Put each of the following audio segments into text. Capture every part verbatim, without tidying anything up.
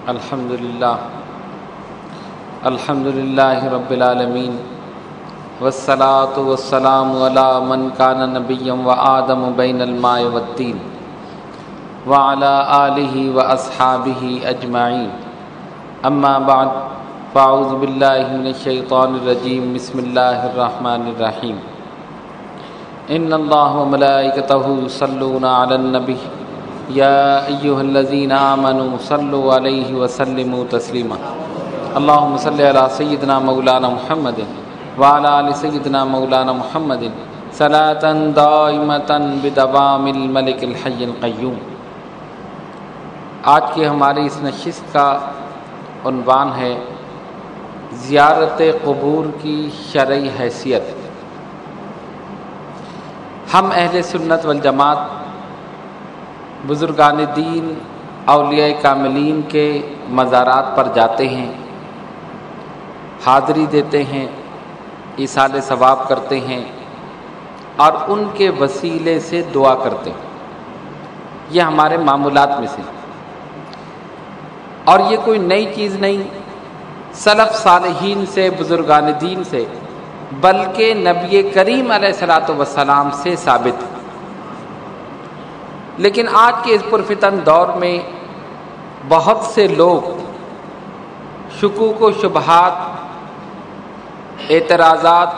الحمد للہ الحمد للہ رب العالمین والصلاة والسلام علی من کان نبیا وآدم بین الماء والطین وعلی آلہ واصحابہ اجمعین اما بعد فاعوذ باللہ من الشیطان الرجیم بسم اللہ الرحمن الرحیم ان اللہ وملائکتہ یصلون علی النبی یا ایہا الذین آمنوا صلوا علیہ وسلموا تسلیما اللہم صلی علی سیدنا مولانا محمد وعلی آل سیدنا مولانا محمد صلاۃ دائمۃ بدوام الملک الحی القیوم۔ آج کی ہماری اس نشست کا عنوان ہے زیارت قبور کی شرعی حیثیت۔ ہم اہل سنت والجماعت بزرگان دین اولیاء کاملین کے مزارات پر جاتے ہیں، حاضری دیتے ہیں، ایصال ثواب کرتے ہیں اور ان کے وسیلے سے دعا کرتے ہیں۔ یہ ہمارے معمولات میں سے، اور یہ کوئی نئی چیز نہیں، سلف صالحین سے، بزرگان دین سے، بلکہ نبی کریم علیہ الصلوۃ والسلام سے ثابت ہے۔ لیکن آج کے اس پرفتن دور میں بہت سے لوگ شکوک و شبہات، اعتراضات،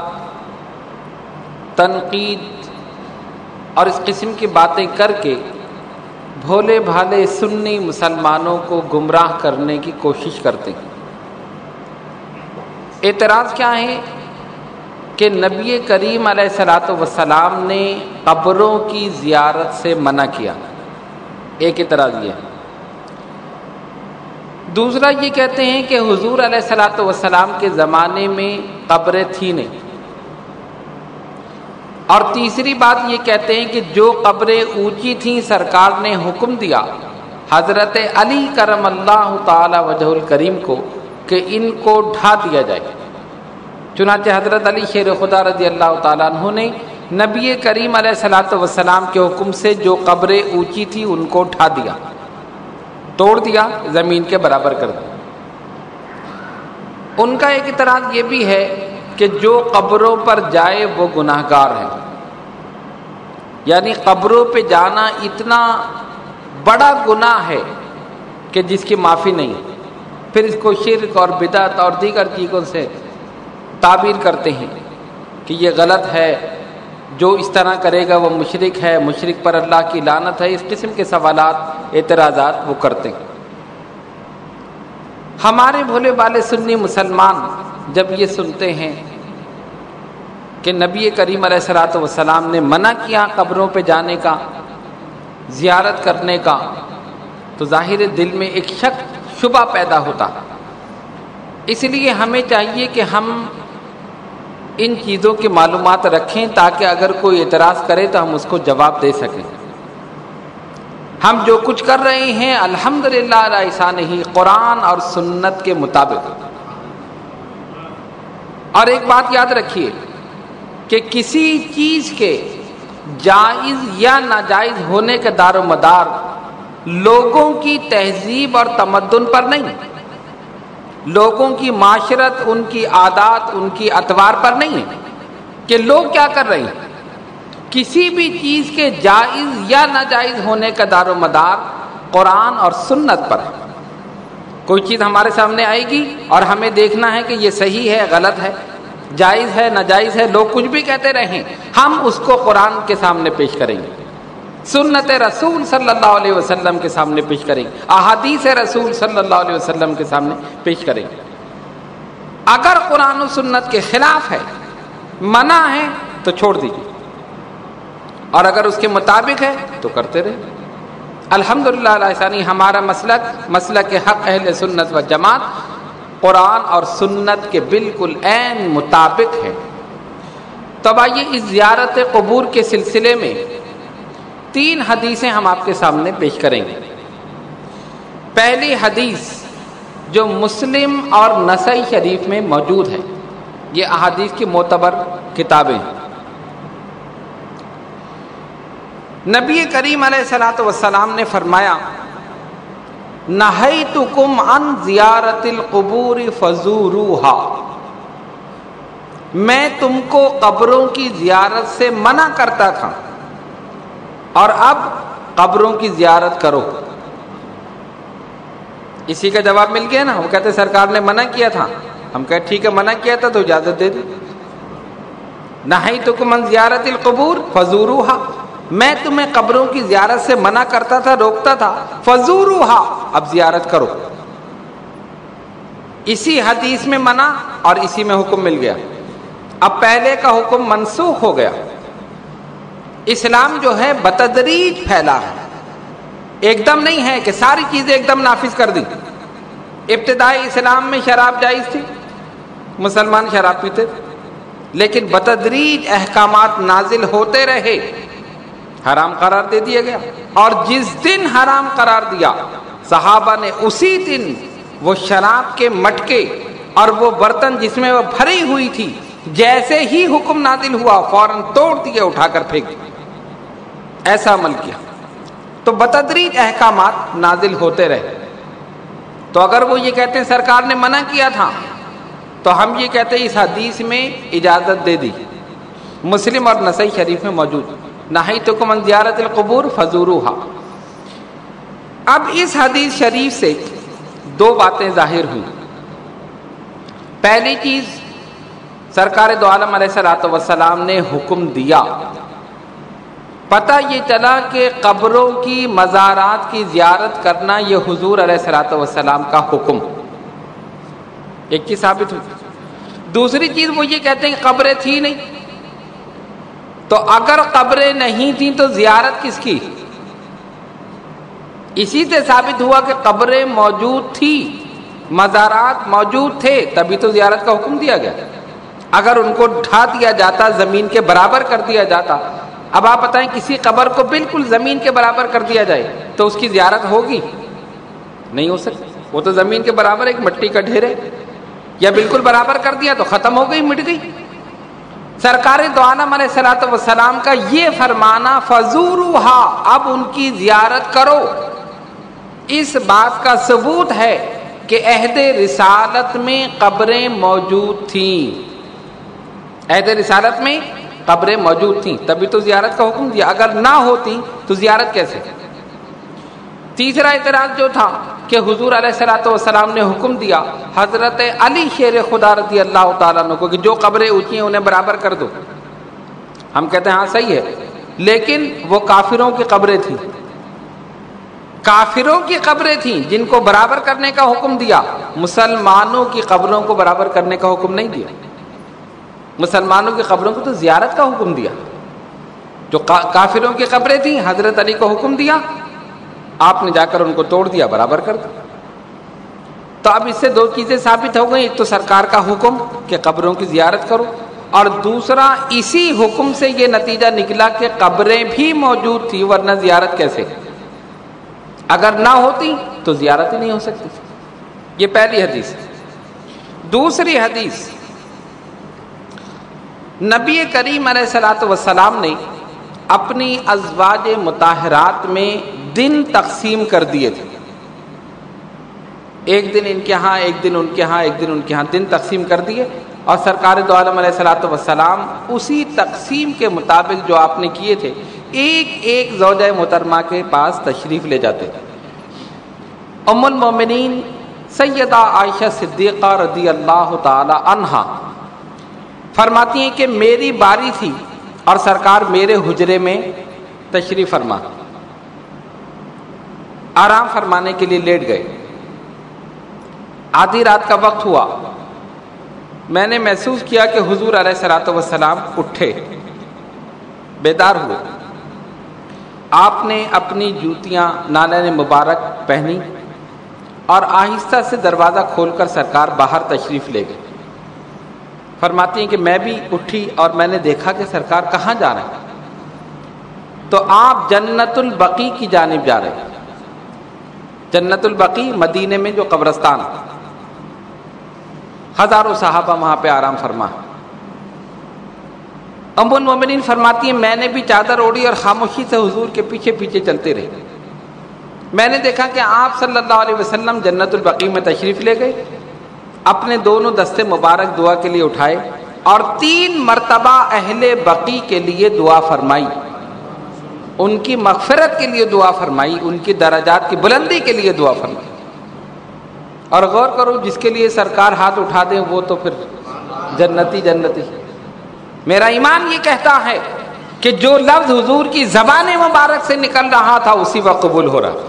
تنقید اور اس قسم کی باتیں کر کے بھولے بھالے سنی مسلمانوں کو گمراہ کرنے کی کوشش کرتے ہیں۔ اعتراض کیا ہے کہ نبی کریم علیہ الصلوۃ والسلام نے قبروں کی زیارت سے منع کیا، ایک اعتراض یہ ہے۔ دوسرا یہ کہتے ہیں کہ حضور علیہ الصلوۃ والسلام کے زمانے میں قبریں تھیں نہیں، اور تیسری بات یہ کہتے ہیں کہ جو قبریں اونچی تھیں سرکار نے حکم دیا حضرت علی کرم اللہ تعالی وجہ الکریم کو کہ ان کو ڈھا دیا جائے۔ چنانچہ حضرت علی شیر خدا رضی اللہ تعالیٰ عنہ نے نبی کریم علیہ الصلوۃ والسلام کے حکم سے جو قبریں اونچی تھی ان کو اٹھا دیا، توڑ دیا، زمین کے برابر کر دیا۔ ان کا ایک اعتراض یہ بھی ہے کہ جو قبروں پر جائے وہ گناہ گار ہے، یعنی قبروں پہ جانا اتنا بڑا گناہ ہے کہ جس کی معافی نہیں، پھر اس کو شرک اور بدعت اور دیگر چیزوں سے تعبیر کرتے ہیں کہ یہ غلط ہے، جو اس طرح کرے گا وہ مشرک ہے، مشرک پر اللہ کی لعنت ہے۔ اس قسم کے سوالات، اعتراضات وہ کرتے ہیں۔ ہمارے بھولے بالے سنی مسلمان جب یہ سنتے ہیں کہ نبی کریم علیہ الصلوۃ والسلام نے منع کیا قبروں پہ جانے کا، زیارت کرنے کا، تو ظاہر دل میں ایک شک، شبہ پیدا ہوتا۔ اس لیے ہمیں چاہیے کہ ہم ان چیزوں کی معلومات رکھیں تاکہ اگر کوئی اعتراض کرے تو ہم اس کو جواب دے سکیں۔ ہم جو کچھ کر رہے ہیں الحمدللہ علی احسانہ قرآن اور سنت کے مطابق۔ اور ایک بات یاد رکھیے کہ کسی چیز کے جائز یا ناجائز ہونے کا دار و مدار لوگوں کی تہذیب اور تمدن پر نہیں، لوگوں کی معاشرت، ان کی عادات، ان کی اطوار پر نہیں ہے کہ لوگ کیا کر رہے ہیں۔ کسی بھی چیز کے جائز یا ناجائز ہونے کا دار و مدار قرآن اور سنت پر ہے۔ کوئی چیز ہمارے سامنے آئے گی اور ہمیں دیکھنا ہے کہ یہ صحیح ہے، غلط ہے، جائز ہے، ناجائز ہے، لوگ کچھ بھی کہتے رہیں، ہم اس کو قرآن کے سامنے پیش کریں گے، سنت رسول صلی اللہ علیہ وسلم کے سامنے پیش کریں گے، احادیث رسول صلی اللہ علیہ وسلم کے سامنے پیش کریں گے۔ اگر قرآن و سنت کے خلاف ہے، منع ہے، تو چھوڑ دیجیے، اور اگر اس کے مطابق ہے تو کرتے رہے۔ الحمدللہ علی احسانہ ہمارا مسلک، مسلک حق اہل سنت و جماعت، قرآن اور سنت کے بالکل عین مطابق ہے۔ تب آئیے اس زیارت قبور کے سلسلے میں تین حدیثیں ہم آپ کے سامنے پیش کریں گے۔ پہلی حدیث جو مسلم اور نسائی شریف میں موجود ہے، یہ احادیث کی معتبر کتابیں ہیں۔ نبی کریم علیہ الصلوۃ والسلام نے فرمایا نہیتکم عن زیارت القبور فزوروہا، میں تم کو قبروں کی زیارت سے منع کرتا تھا اور اب قبروں کی زیارت کرو۔ اسی کا جواب مل گیا نا، وہ کہتے سرکار نے منع کیا تھا، ہم کہتے ٹھیک ہے منع کیا تھا تو اجازت دے دی۔ نہیتکم عن زیارت القبور فزوروہا، میں تمہیں قبروں کی زیارت سے منع کرتا تھا، روکتا تھا، فزوروہا، اب زیارت کرو۔ اسی حدیث میں منع اور اسی میں حکم مل گیا۔ اب پہلے کا حکم منسوخ ہو گیا۔ اسلام جو ہے بتدریج پھیلا ہے، ایک دم نہیں ہے کہ ساری چیزیں ایک دم نافذ کر دی۔ ابتدائی اسلام میں شراب جائز تھی، مسلمان شراب پیتے تھے، لیکن بتدریج احکامات نازل ہوتے رہے، حرام قرار دے دیا گیا، اور جس دن حرام قرار دیا صحابہ نے اسی دن وہ شراب کے مٹکے اور وہ برتن جس میں وہ بھری ہوئی تھی جیسے ہی حکم نازل ہوا فوراً توڑ دیے، اٹھا کر پھینک دیے، ایسا عمل کیا۔ تو بتدریج احکامات نازل ہوتے رہے۔ تو اگر وہ یہ کہتے ہیں سرکار نے منع کیا تھا تو ہم یہ کہتے ہیں اس حدیث میں اجازت دے دی، مسلم اور نسائی شریف میں موجود، نہیتکم عن زیارت القبور فزوروہا۔ اب اس حدیث شریف سے دو باتیں ظاہر ہوئی۔ پہلی چیز، سرکار دو عالم علیہ الصلوۃ والسلام نے حکم دیا، پتہ یہ چلا کہ قبروں کی مزارات کی زیارت کرنا یہ حضور علیہ الصلوۃ والسلام کا حکم، ایک چیز ثابت ہوئی۔ دوسری چیز وہ یہ کہتے ہیں کہ قبریں تھی نہیں، تو اگر قبریں نہیں تھیں تو زیارت کس کی؟ اسی سے ثابت ہوا کہ قبریں موجود تھی، مزارات موجود تھے، تبھی تو زیارت کا حکم دیا گیا۔ اگر ان کو ڈھا دیا جاتا، زمین کے برابر کر دیا جاتا، اب آپ بتائیں کسی قبر کو بالکل زمین کے برابر کر دیا جائے تو اس کی زیارت ہوگی؟ نہیں ہو سکتی، وہ تو زمین کے برابر ایک مٹی کا ڈھیر ہے، یا بالکل برابر کر دیا تو ختم ہو گئی، مٹ گئی۔ سرکار دو عالم علیہ الصلوۃ والسلام کا یہ فرمانا فزوروہا، اب ان کی زیارت کرو، اس بات کا ثبوت ہے کہ عہد رسالت میں قبریں موجود تھیں، عہد رسالت میں قبریں موجود تھیں، تبھی تو زیارت کا حکم دیا، اگر نہ ہوتی تو زیارت کیسے؟ تیسرا اعتراض جو تھا کہ حضور علیہ الصلوۃ والسلام نے حکم دیا حضرت علی شیر خدا رضی اللہ تعالیٰ عنہ کو کہ جو قبریں اونچی ہیں انہیں برابر کر دو۔ ہم کہتے ہیں ہاں صحیح ہے، لیکن وہ کافروں کی قبریں تھیں، کافروں کی قبریں تھیں جن کو برابر کرنے کا حکم دیا، مسلمانوں کی قبروں کو برابر کرنے کا حکم نہیں دیا۔ مسلمانوں کی قبروں کو تو زیارت کا حکم دیا، جو کافروں کی قبریں تھیں حضرت علی کو حکم دیا، آپ نے جا کر ان کو توڑ دیا، برابر کر دیا۔ تو اب اس سے دو چیزیں ثابت ہو گئی، ایک تو سرکار کا حکم کہ قبروں کی زیارت کرو، اور دوسرا اسی حکم سے یہ نتیجہ نکلا کہ قبریں بھی موجود تھی، ورنہ زیارت کیسے؟ اگر نہ ہوتی تو زیارت ہی نہیں ہو سکتی۔ یہ پہلی حدیث۔ دوسری حدیث، نبی کریم علیہ الصلوۃ والسلام نے اپنی ازواج مطہرات میں دن تقسیم کر دیے تھے، ایک دن ان کے ہاں، ایک دن ان کے ہاں، ایک دن ان کے ہاں، دن تقسیم کر دیے، اور سرکار دو عالم علیہ الصلوۃ والسلام اسی تقسیم کے مطابق جو آپ نے کیے تھے ایک ایک زوجہ محترمہ کے پاس تشریف لے جاتے تھے۔ ام المومنین سیدہ عائشہ صدیقہ رضی اللہ تعالی عنہا فرماتی ہیں کہ میری باری تھی اور سرکار میرے حجرے میں تشریف فرما، آرام فرمانے کے لیے لیٹ گئے۔ آدھی رات کا وقت ہوا، میں نے محسوس کیا کہ حضور علیہ الصلوۃ والسلام اٹھے، بیدار ہوئے۔ آپ نے اپنی جوتیاں نالین مبارک پہنی اور آہستہ سے دروازہ کھول کر سرکار باہر تشریف لے گئے۔ فرماتی ہیں کہ میں بھی اٹھی اور میں نے دیکھا کہ سرکار کہاں جا رہے ہیں، تو آپ جنت البقیع کی جانب جا رہے ہیں۔ جنت البقیع مدینے میں جو قبرستان، ہزاروں صحابہ وہاں پہ آرام فرما۔ ام المومنین فرماتی ہیں میں نے بھی چادر اوڑھی اور خاموشی سے حضور کے پیچھے پیچھے چلتے رہے۔ میں نے دیکھا کہ آپ صلی اللہ علیہ وسلم جنت البقیع میں تشریف لے گئے، اپنے دونوں دستے مبارک دعا کے لیے اٹھائے اور تین مرتبہ اہل بقیع کے لیے دعا فرمائی، ان کی مغفرت کے لیے دعا فرمائی، ان کی درجات کی بلندی کے لیے دعا فرمائی۔ اور غور کرو، جس کے لیے سرکار ہاتھ اٹھا دیں وہ تو پھر جنتی جنتی۔ میرا ایمان یہ کہتا ہے کہ جو لفظ حضور کی زبان مبارک سے نکل رہا تھا اسی وقت قبول ہو رہا۔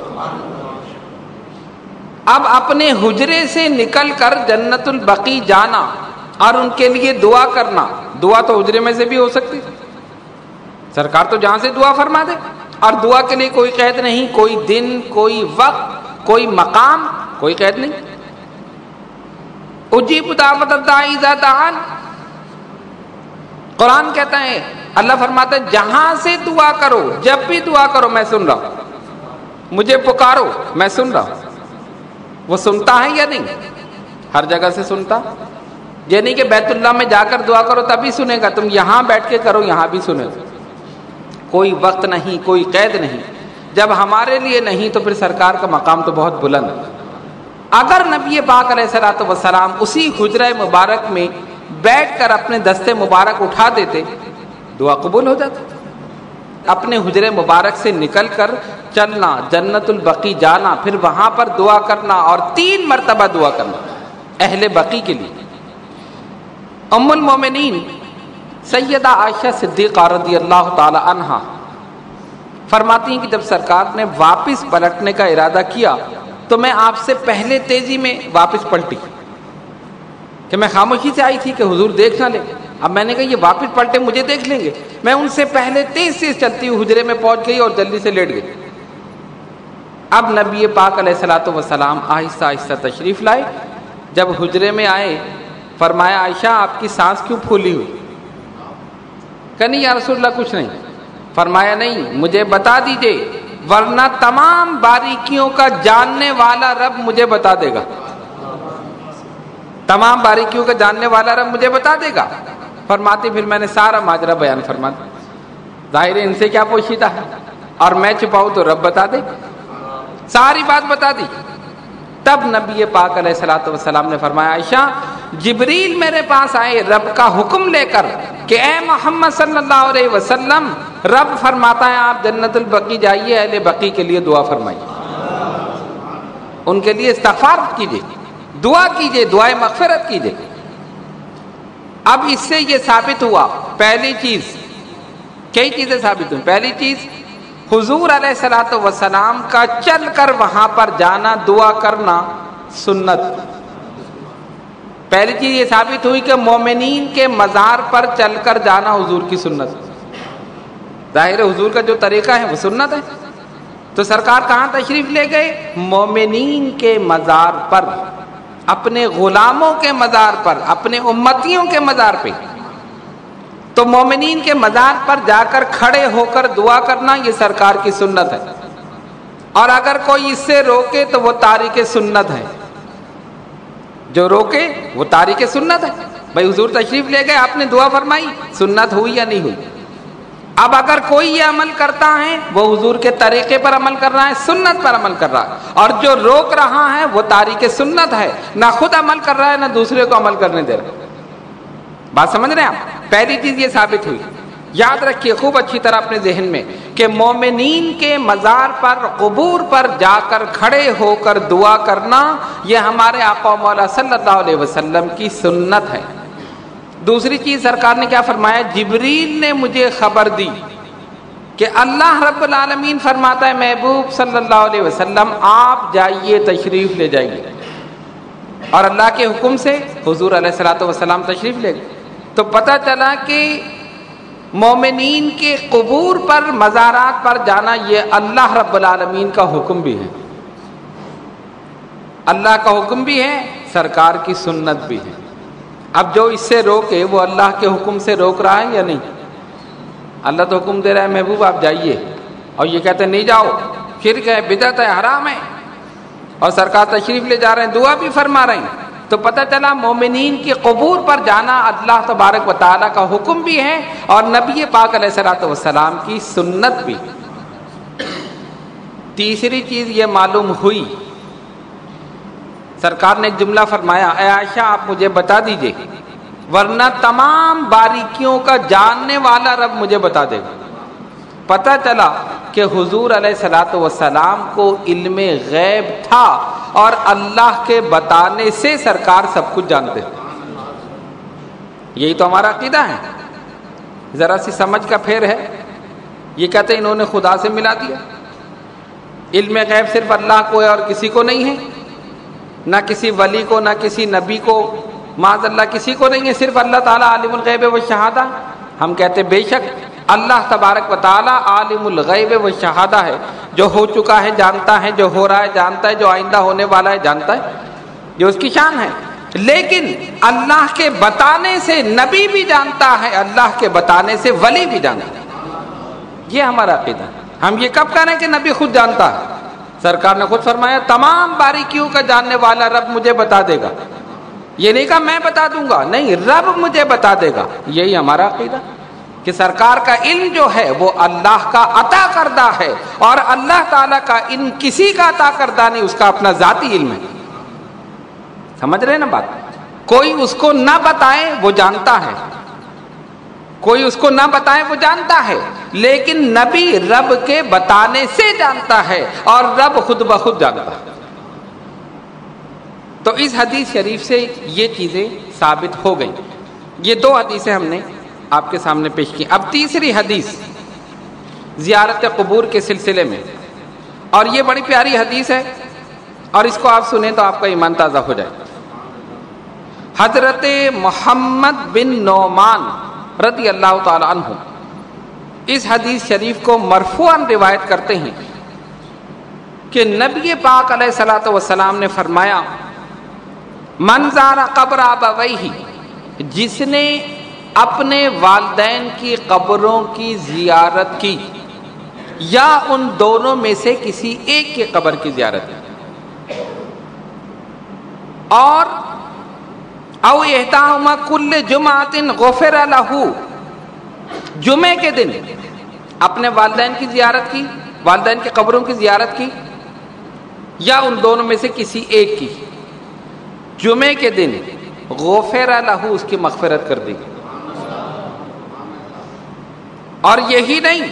اب اپنے حجرے سے نکل کر جنت البقیع جانا اور ان کے لیے دعا کرنا، دعا تو حجرے میں سے بھی ہو سکتی، سرکار تو جہاں سے دعا فرما دے، اور دعا کے لیے کوئی قید نہیں، کوئی دن، کوئی وقت، کوئی مقام، کوئی قید نہیں۔ اجیب دعوت الداعی اذا دعان، قرآن کہتا ہے، اللہ فرماتا ہے جہاں سے دعا کرو، جب بھی دعا کرو میں سن رہا ہوں، مجھے پکارو میں سن رہا ہوں۔ وہ سنتا ہے یا نہیں؟ ہر جگہ سے سنتا، یہ نہیں کہ بیت اللہ میں جا کر دعا کرو تبھی سنے گا، تم یہاں بیٹھ کے کرو یہاں بھی سنے گا۔ کوئی وقت نہیں، کوئی قید نہیں۔ جب ہمارے لیے نہیں تو پھر سرکار کا مقام تو بہت بلند ہے۔ اگر نبی پاک علیہ الصلوۃ والسلام اسی حجرہ مبارک میں بیٹھ کر اپنے دستے مبارک اٹھا دیتے، دعا قبول ہو جاتی۔ اپنے حجرے مبارک سے نکل کر چلنا، جنت البقیع جانا، پھر وہاں پر دعا کرنا اور تین مرتبہ دعا کرنا اہل بقیع کے لیے۔ ام المومنین سیدہ عائشہ صدیقہ رضی اللہ تعالی عنہا فرماتی ہیں کہ جب سرکار نے واپس پلٹنے کا ارادہ کیا تو میں آپ سے پہلے تیزی میں واپس پلٹی، کہ میں خاموشی سے آئی تھی کہ حضور دیکھ نہ لیں۔ اب میں نے کہا یہ واپس پلٹے مجھے دیکھ لیں گے، میں ان سے پہلے تیز تیز چلتی ہوئی حجرے میں پہنچ گئی اور جلدی سے لیٹ گئی۔ اب نبی پاک علیہ الصلوۃ والسلام آہستہ آہستہ تشریف لائے، جب حجرے میں آئے فرمایا عائشہ آپ کی سانس کیوں پھولی ہوئی؟ کہ نہیں یا رسول اللہ کچھ نہیں۔ فرمایا نہیں، مجھے بتا دیجئے ورنہ تمام باریکیوں کا جاننے والا رب مجھے بتا دے گا، تمام باریکیوں کا جاننے والا رب مجھے بتا دے گا۔ فرماتے پھر میں نے سارا ماجرا بیان فرما دیا، ظاہر ہے ان سے کیا پوشیدہ ہے، اور میں چھپاؤں تو رب بتا دے، ساری بات بتا دی۔ تب نبی پاک علیہ الصلوۃ والسلام نے فرمایا عائشہ جبریل میرے پاس آئے رب کا حکم لے کر کہ اے محمد صلی اللہ علیہ وسلم، رب فرماتا ہے آپ جنت البقیع جائیے، اہل بقیع کے لیے دعا فرمائیے، ان کے لیے استغفار کیجیے، دعا کیجیے، دعائے مغفرت کیجیے۔ اب اس سے یہ ثابت ہوا، پہلی چیز، کئی چیزیں ثابت ہوئی۔ پہلی چیز حضور علیہ الصلوۃ والسلام کا چل کر وہاں پر جانا، دعا کرنا سنت۔ پہلی چیز یہ ثابت ہوئی کہ مومنین کے مزار پر چل کر جانا حضور کی سنت، ظاہر حضور کا جو طریقہ ہے وہ سنت ہے۔ تو سرکار کہاں تشریف لے گئے؟ مومنین کے مزار پر، اپنے غلاموں کے مزار پر، اپنے امتیوں کے مزار پہ۔ تو مومنین کے مزار پر جا کر کھڑے ہو کر دعا کرنا یہ سرکار کی سنت ہے، اور اگر کوئی اس سے روکے تو وہ تارک سنت ہے، جو روکے وہ تارک سنت ہے۔ بھائی حضور تشریف لے گئے، آپ نے دعا فرمائی، سنت ہوئی یا نہیں ہوئی؟ اب اگر کوئی یہ عمل کرتا ہے وہ حضور کے طریقے پر عمل کر رہا ہے، سنت پر عمل کر رہا ہے، اور جو روک رہا ہے وہ تارک سنت ہے، نہ خود عمل کر رہا ہے نہ دوسرے کو عمل کرنے دے رہا ہے۔ بات سمجھ رہے ہیں آپ؟ پہلی چیز یہ ثابت ہوئی، یاد رکھیے خوب اچھی طرح اپنے ذہن میں کہ مومنین کے مزار پر، قبور پر جا کر کھڑے ہو کر دعا کرنا یہ ہمارے آقا و مولا صلی اللہ علیہ وسلم کی سنت ہے۔ دوسری چیز سرکار نے کیا فرمایا؟ جبریل نے مجھے خبر دی کہ اللہ رب العالمین فرماتا ہے محبوب صلی اللہ علیہ وسلم آپ جائیے، تشریف لے جائیے، اور اللہ کے حکم سے حضور علیہ الصلوۃ والسلام تشریف لے گئے۔ تو پتہ چلا کہ مومنین کے قبور پر، مزارات پر جانا یہ اللہ رب العالمین کا حکم بھی ہے، اللہ کا حکم بھی ہے، سرکار کی سنت بھی ہے۔ اب جو اس سے روکے وہ اللہ کے حکم سے روک رہا ہے یا نہیں؟ اللہ تو حکم دے رہا ہے محبوب آپ جائیے، اور یہ کہتے ہیں نہیں جاؤ، شرک ہے، بدعت ہے، حرام ہے، اور سرکار تشریف لے جا رہے ہیں، دعا بھی فرما رہے ہیں۔ تو پتہ چلا مومنین کی قبور پر جانا اللہ تبارک و تعالیٰ کا حکم بھی ہے اور نبی پاک علیہ الصلوۃ والسلام کی سنت بھی۔ تیسری چیز یہ معلوم ہوئی، سرکار نے ایک جملہ فرمایا، اے عائشہ آپ مجھے بتا دیجئے ورنہ تمام باریکیوں کا جاننے والا رب مجھے بتا دے گا۔ پتہ چلا کہ حضور علیہ الصلوۃ والسلام کو علم غیب تھا اور اللہ کے بتانے سے سرکار سب کچھ جانتے تھے۔ یہی تو ہمارا عقیدہ ہے۔ ذرا سی سمجھ کا پھیر ہے، یہ کہتے ہیں انہوں نے خدا سے ملا دیا، علم غیب صرف اللہ کو ہے اور کسی کو نہیں ہے، نہ کسی ولی کو نہ کسی نبی کو، معاذ اللہ کسی کو نہیں ہے، صرف اللہ تعالیٰ عالم الغیب و شہادہ۔ ہم کہتے بے شک اللہ تبارک و تعالیٰ عالم الغیب و شہادہ ہے، جو ہو چکا ہے جانتا ہے، جو ہو رہا ہے جانتا ہے، جو آئندہ ہونے والا ہے جانتا ہے، یہ اس کی شان ہے۔ لیکن اللہ کے بتانے سے نبی بھی جانتا ہے، اللہ کے بتانے سے ولی بھی جانتا ہے، یہ ہمارا عقیدہ ہے۔ ہم یہ کب کہہ رہے ہیں کہ نبی خود جانتا ہے؟ سرکار نے خود فرمایا تمام باریکیوں کا جاننے والا رب مجھے بتا دے گا۔ یہ نہیں کہا میں بتا دوں گا، نہیں، رب مجھے بتا دے گا۔ یہی ہمارا عقیدہ کہ سرکار کا علم جو ہے وہ اللہ کا عطا کردہ ہے، اور اللہ تعالیٰ کا علم کسی کا عطا کردہ نہیں، اس کا اپنا ذاتی علم ہے۔ سمجھ رہے نا بات؟ کوئی اس کو نہ بتائے وہ جانتا ہے، کوئی اس کو نہ بتائے وہ جانتا ہے، لیکن نبی رب کے بتانے سے جانتا ہے اور رب خود بخود جانتا ہے۔ تو اس حدیث شریف سے یہ چیزیں ثابت ہو گئیں۔ یہ دو حدیثیں ہم نے آپ کے سامنے پیش کی۔ اب تیسری حدیث زیارت قبور کے سلسلے میں، اور یہ بڑی پیاری حدیث ہے، اور اس کو آپ سنیں تو آپ کا ایمان تازہ ہو جائے۔ حضرت محمد بن نعمان رضی اللہ تعالی عنہ اس حدیث شریف کو مرفوعاً روایت کرتے ہیں کہ نبی پاک علیہ الصلوۃ والسلام نے فرمایا، من زار قبر ابویہ، جس نے اپنے والدین کی قبروں کی زیارت کی یا ان دونوں میں سے کسی ایک کی قبر کی زیارت کی، اور او احداہما کل جمعۃ غفر لہ، جمعے کے دن اپنے والدین کی زیارت کی، والدین کی قبروں کی زیارت کی، یا ان دونوں میں سے کسی ایک کی، جمعے کے دن غفر لہ، اس کی مغفرت کر دی۔ اور یہی نہیں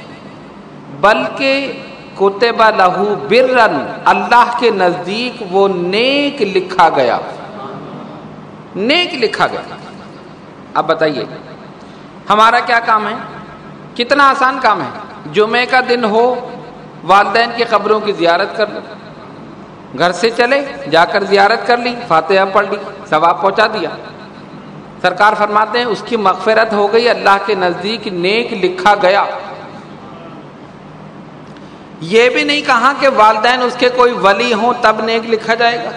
بلکہ کتب لہ برًا، اللہ کے نزدیک وہ نیک لکھا گیا، نیک لکھا گیا۔ اب بتائیے ہمارا کیا کام ہے؟ کتنا آسان کام ہے، جمعے کا دن ہو والدین کی قبروں کی زیارت کر لو، گھر سے چلے جا کر زیارت کر لی، فاتحہ پڑھ لی، ثواب پہنچا دیا۔ سرکار فرماتے ہیں اس کی مغفرت ہو گئی، اللہ کے نزدیک نیک لکھا گیا۔ یہ بھی نہیں کہا کہ والدین اس کے کوئی ولی ہوں تب نیک لکھا جائے گا،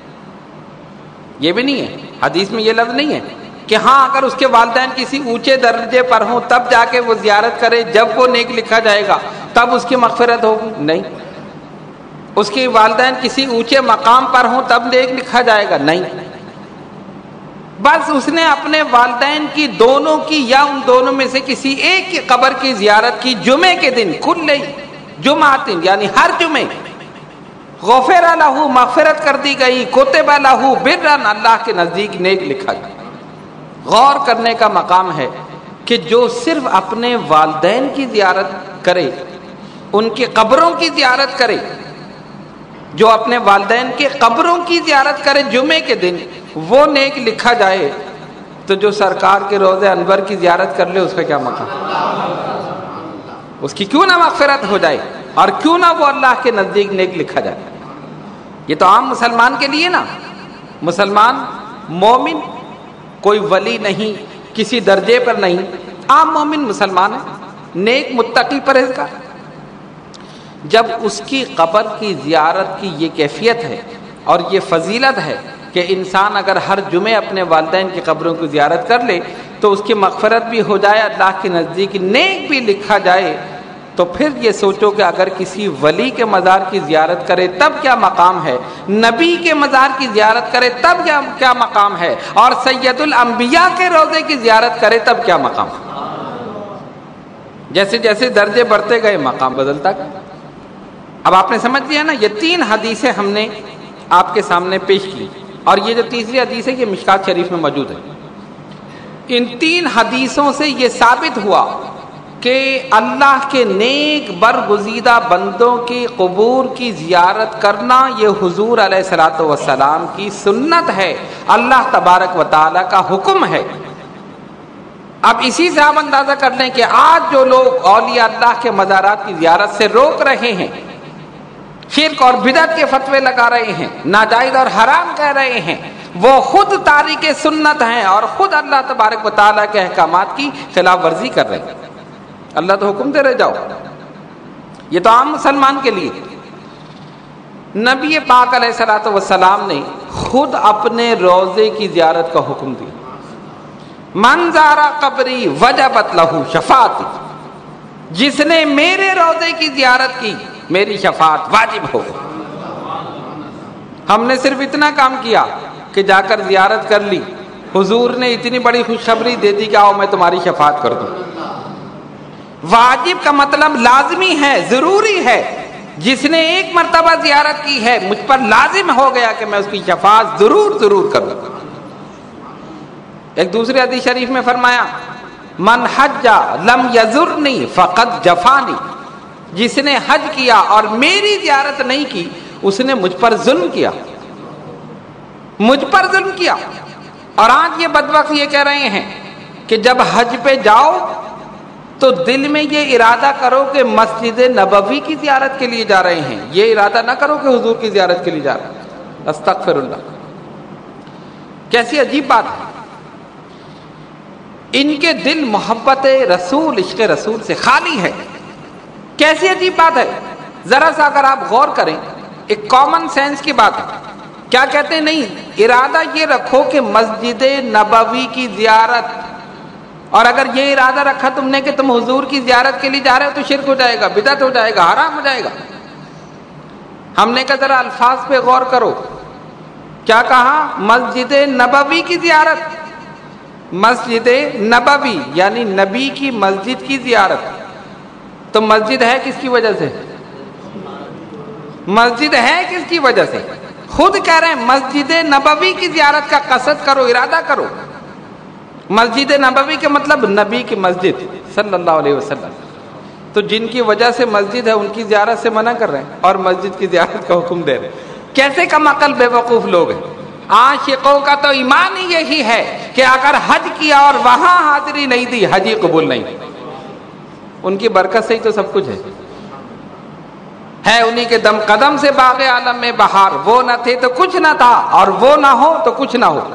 یہ بھی نہیں ہے، حدیث میں یہ لفظ نہیں ہے کہ ہاں اگر اس کے والدین کسی اونچے درجے پر ہوں تب جا کے وہ زیارت کرے، جب وہ نیک لکھا جائے گا تب اس کی مغفرت ہوگی، نہیں۔ اس کے والدین کسی اونچے مقام پر ہوں تب نیک لکھا جائے گا، نہیں۔ بس اس نے اپنے والدین کی دونوں کی یا ان دونوں میں سے کسی ایک کی قبر کی زیارت کی جمعے کے دن، کل جمعۃ یعنی ہر جمعے، غفر لہ، مغفرت کر دی گئی، کتب لہ برًا، اللہ کے نزدیک نیک لکھا گیا۔ غور کرنے کا مقام ہے کہ جو صرف اپنے والدین کی زیارت کرے، ان کی قبروں کی زیارت کرے، جو اپنے والدین کے قبروں کی زیارت کرے جمعے کے دن، وہ نیک لکھا جائے، تو جو سرکار کے روضہ انور کی زیارت کر لے اس کا کیا مقام؟ اس کی کیوں نہ مغفرت ہو جائے، اور کیوں نہ وہ اللہ کے نزدیک نیک لکھا جائے۔ یہ تو عام مسلمان کے لیے نا، مسلمان مومن، کوئی ولی نہیں، کسی درجے پر نہیں، عام مومن مسلمان ہے، نیک متقی پرہیزگار۔ جب اس کی قبر کی زیارت کی یہ کیفیت ہے اور یہ فضیلت ہے کہ انسان اگر ہر جمعے اپنے والدین کی قبروں کی زیارت کر لے تو اس کی مغفرت بھی ہو جائے، اللہ کے نزدیک نیک بھی لکھا جائے، تو پھر یہ سوچو کہ اگر کسی ولی کے مزار کی زیارت کرے تب کیا مقام ہے، نبی کے مزار کی زیارت کرے تب کیا کیا مقام ہے، اور سید الانبیاء کے روضے کی زیارت کرے تب کیا مقام ہے۔ جیسے جیسے درجے بڑھتے گئے مقام بدلتا گیا۔ اب آپ نے سمجھ لیا نا، یہ تین حدیثیں ہم نے آپ کے سامنے پیش کی، اور یہ جو تیسری حدیث ہے یہ مشکات شریف میں موجود ہے۔ ان تین حدیثوں سے یہ ثابت ہوا کہ اللہ کے نیک برگزیدہ بندوں کی قبور کی زیارت کرنا یہ حضور علیہ الصلوۃ والسلام کی سنت ہے، اللہ تبارک و تعالیٰ کا حکم ہے۔ اب اسی سے آپ اندازہ کر لیں کہ آج جو لوگ اولیاء اللہ کے مزارات کی زیارت سے روک رہے ہیں، شرک اور بدعت کے فتوے لگا رہے ہیں، ناجائز اور حرام کہہ رہے ہیں، وہ خود تارک سنت ہیں اور خود اللہ تبارک و تعالیٰ کے احکامات کی خلاف ورزی کر رہے ہیں۔ اللہ تو حکم دے رہے جاؤ، یہ تو عام مسلمان کے لیے۔ نبی پاک علیہ الصلوۃ والسلام نے خود اپنے روضے کی زیارت کا حکم دیا، من زار قبری وجبت لہ شفاعتی، جس نے میرے روضے کی زیارت کی میری شفاعت واجب ہو۔ ہم نے صرف اتنا کام کیا کہ جا کر زیارت کر لی، حضور نے اتنی بڑی خوشخبری دے دی کہ آؤ میں تمہاری شفاعت کر دوں۔ واجب کا مطلب لازمی ہے، ضروری ہے، جس نے ایک مرتبہ زیارت کی ہے مجھ پر لازم ہو گیا کہ میں اس کی شفاعت ضرور ضرور کروں۔ ایک دوسرے حدیث شریف میں فرمایا، من حج لم یزرنی فقد جفانی، جس نے حج کیا اور میری زیارت نہیں کی اس نے مجھ پر ظلم کیا، مجھ پر ظلم کیا۔ اور آج یہ بدبخت یہ کہہ رہے ہیں کہ جب حج پہ جاؤ تو دل میں یہ ارادہ کرو کہ مسجد نبوی کی زیارت کے لیے جا رہے ہیں، یہ ارادہ نہ کرو کہ حضور کی زیارت کے لیے جا رہے ہیں۔ استغفر اللہ، کیسی عجیب بات ہے۔ ان کے دل محبت رسول، عشق رسول سے خالی ہے، کیسی عجیب بات ہے۔ ذرا سا اگر آپ غور کریں، ایک کامن سینس کی بات ہے، کیا کہتے ہیں؟ نہیں، ارادہ یہ رکھو کہ مسجد نبوی کی زیارت، اور اگر یہ ارادہ رکھا تم نے کہ تم حضور کی زیارت کے لیے جا رہے ہو تو شرک ہو جائے گا، بدعت ہو جائے گا، حرام ہو جائے گا۔ ہم نے کہا ذرا الفاظ پہ غور کرو، کیا کہا؟ مسجد نبوی کی زیارت، مسجد نبوی یعنی نبی کی مسجد کی زیارت۔ تو مسجد ہے کس کی وجہ سے؟ مسجد ہے کس کی وجہ سے؟ خود کہہ رہے ہیں مسجد نبوی کی زیارت کا قصد کرو، ارادہ کرو۔ مسجد نبوی کے مطلب نبی کی مسجد صلی اللہ علیہ وسلم۔ تو جن کی وجہ سے مسجد ہے ان کی زیارت سے منع کر رہے ہیں اور مسجد کی زیارت کا حکم دے رہے ہیں۔ کیسے کم عقل بے وقوف لوگ ہیں۔ عاشقوں کا تو ایمان ہی یہی ہے کہ اگر حج کیا اور وہاں حاضری نہیں دی حج ہی قبول نہیں، ان کی برکت سے ہی تو سب کچھ ہے ہے انہی کے دم قدم سے باغ عالم میں بہار، وہ نہ تھے تو کچھ نہ تھا اور وہ نہ ہو تو کچھ نہ ہو۔